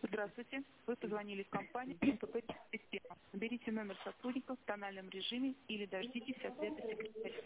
Здравствуйте. Вы позвонили в компанию МПП «Система». Наберите номер сотрудника в тональном режиме или дождитесь ответа секретаря.